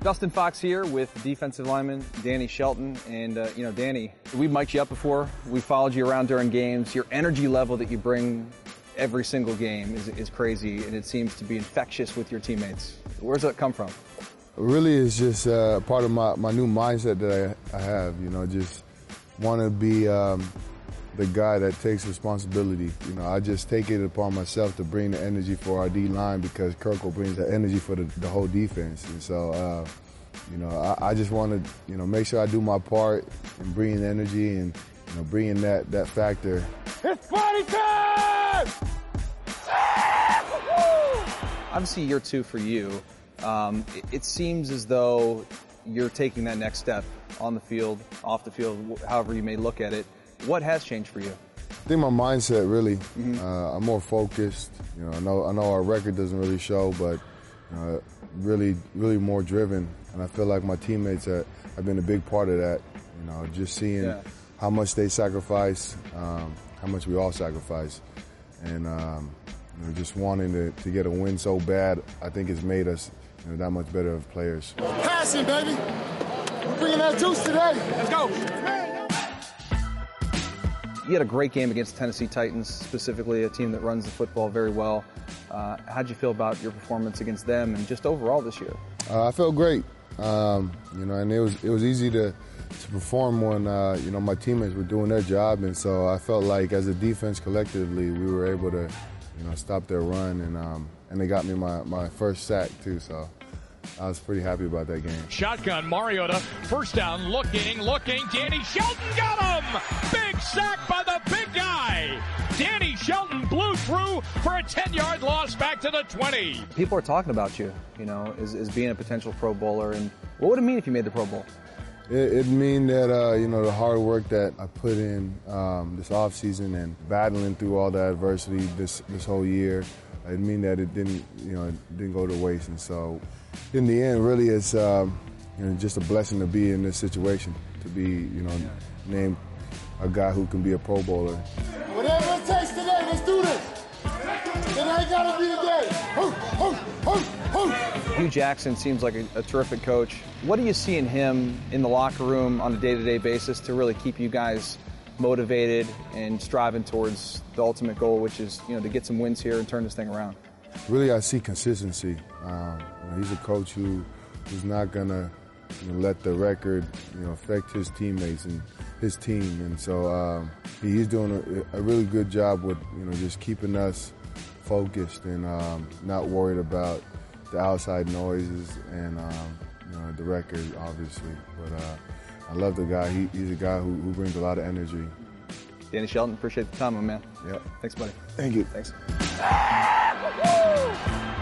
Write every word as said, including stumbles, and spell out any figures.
Dustin Fox here with defensive lineman Danny Shelton. And, uh, you know, Danny, we've mic'd you up before. We followed you around during games. Your energy level that you bring every single game is, is crazy, and it seems to be infectious with your teammates. Where does that come from? Really, it's just uh, part of my, my new mindset that I, I have, you know, just want to be um, the guy that takes responsibility. You know, I just take it upon myself to bring the energy for our D-line because Kirkle brings the energy for the, the whole defense. And so, uh, you know, I, I just want to, you know, make sure I do my part in bringing energy and, you know, bringing that, that factor. It's party time! Obviously, year two for you. Um, it, it seems as though you're taking that next step on the field, off the field, however you may look at it. What has changed for you? I think my mindset really. Mm-hmm. Uh, I'm more focused. You know, I know I know our record doesn't really show, but uh, really, really more driven. And I feel like my teammates have, have been a big part of that. You know, just seeing yeah. how much they sacrifice, um, how much we all sacrifice, and um, you know, just wanting to, to get a win so bad, I think it's made us, you know, that much better of players. Passing, baby. We're bringing that juice today. Let's go. You had a great game against Tennessee Titans, specifically a team that runs the football very well. Uh, how'd you feel about your performance against them and just overall this year? Uh, I felt great. Um, you know, and it was it was easy to to perform when uh, you know my teammates were doing their job, and so I felt like as a defense collectively we were able to, you know, stop their run, and um, and they got me my, my first sack too, so I was pretty happy about that game. Shotgun, Mariota, first down, looking, looking, Danny Shelton got him! Big sack by the big guy! Danny Shelton blew through for a ten-yard loss back to the twenty. People are talking about you, you know, as, as being a potential Pro Bowler, and what would it mean if you made the Pro Bowl? It, it'd mean that, uh, you know, the hard work that I put in um, this offseason and battling through all the adversity this, this whole year, it'd mean that it didn't, you know, it didn't go to waste. And so in the end, really, it's um, you know, just a blessing to be in this situation, to be, you know, named a guy who can be a Pro Bowler. Whatever it takes today, let's do this. It ain't gotta be today. Ho, ho, ho, ho. Hugh Jackson seems like a, a terrific coach. What do you see in him in the locker room on a day-to-day basis to really keep you guys motivated and striving towards the ultimate goal, which is, you know, to get some wins here and turn this thing around? Really, I see consistency. Um, you know, he's a coach who who's not gonna, you know, let the record, you know, affect his teammates and his team. And so um, he, he's doing a, a really good job with, you know, just keeping us focused and um, not worried about the outside noises and um, you know, the record, obviously. But uh, I love the guy. He, he's a guy who, who brings a lot of energy. Danny Shelton, appreciate the time, my man. Yep. Thanks, buddy. Thank you. Thanks.